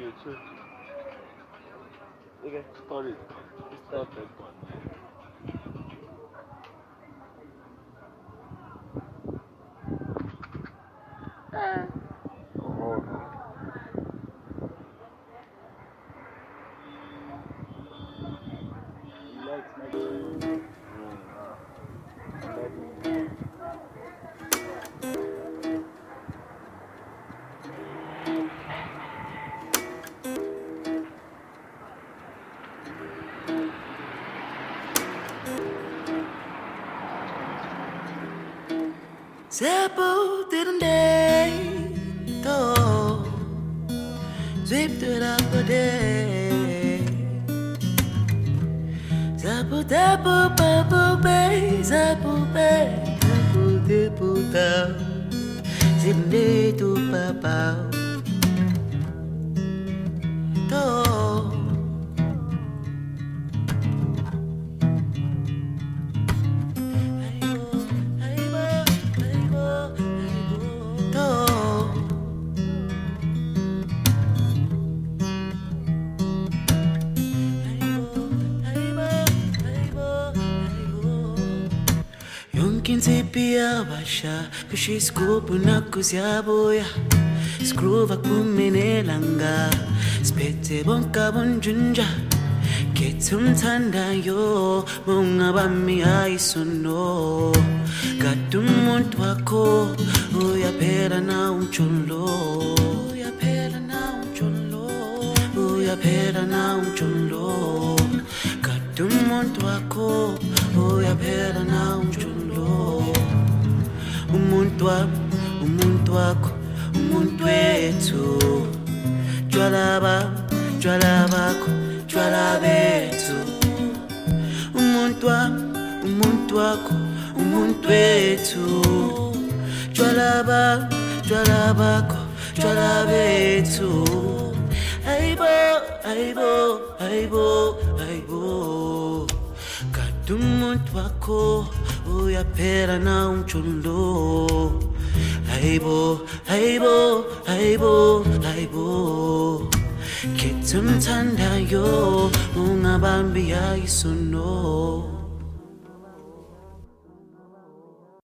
too. Okay, start it. Start that one. Oh, no. He likes night shift. Zepo didn't day, though. Zipped it up a day. Zapu dapu papu bay, zapu bay, dapu dipu da. Zipne tu papa. Though. Kinzipia basha, kushi skupu na kuziaboya. Skruva kumine langa, spete bonka bonjunja. Ketum tanda yo, munga bami aisono. Katumuntu wako, uya pera na uncholo. Uya pera na uncholo. Uya pera na uncholo. Katumuntu wako, uya pera na uncholo. Umuntu wako, umuntu wethu. Jwala bakho, jwala bethu. Umuntu wako, umuntu wethu. Jwala bakho, jwala bethu. Aibo. Katumuntu wako, uya pera na uncholo. Aibo. Ketum tanda yo, ungabambi aisono.